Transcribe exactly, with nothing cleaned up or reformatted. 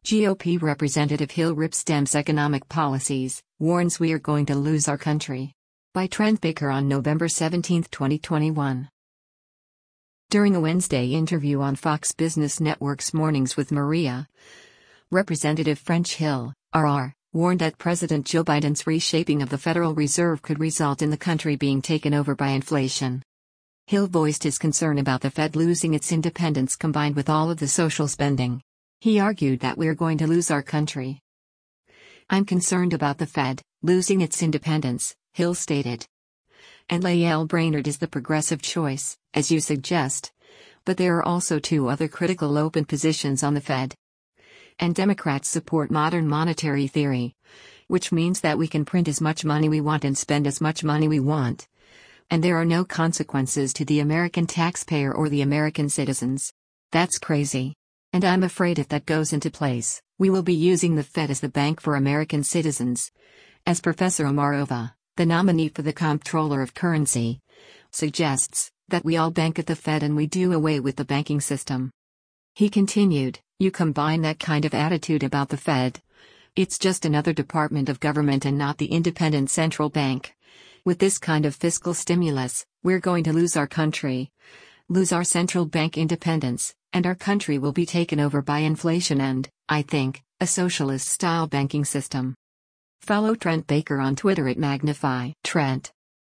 G O P Representative Hill rips Dems' economic policies, warns we are going to lose our country. By Trent Baker on November seventeenth, twenty twenty-one. During a Wednesday interview on Fox Business Network's Mornings with Maria, Representative French Hill, R R, warned that President Joe Biden's reshaping of the Federal Reserve could result in the country being taken over by inflation. Hill voiced his concern about the Fed losing its independence combined with all of the social spending. He argued that we're going to lose our country. I'm concerned about the Fed losing its independence, Hill stated. And Lael Brainerd is the progressive choice, as you suggest. But there are also two other critical open positions on the Fed. And Democrats support modern monetary theory, which means that we can print as much money we want and spend as much money we want. And there are no consequences to the American taxpayer or the American citizens. That's crazy. And I'm afraid if that goes into place, we will be using the Fed as the bank for American citizens. As Professor Omarova, the nominee for the Comptroller of Currency, suggests, that we all bank at the Fed and we do away with the banking system. He continued, you combine that kind of attitude about the Fed. It's just another department of government and not the independent central bank. With this kind of fiscal stimulus, we're going to lose our country. Lose our central bank independence, and our country will be taken over by inflation and, I think, a socialist-style banking system. Follow Trent Baker on Twitter at Magnify Trent.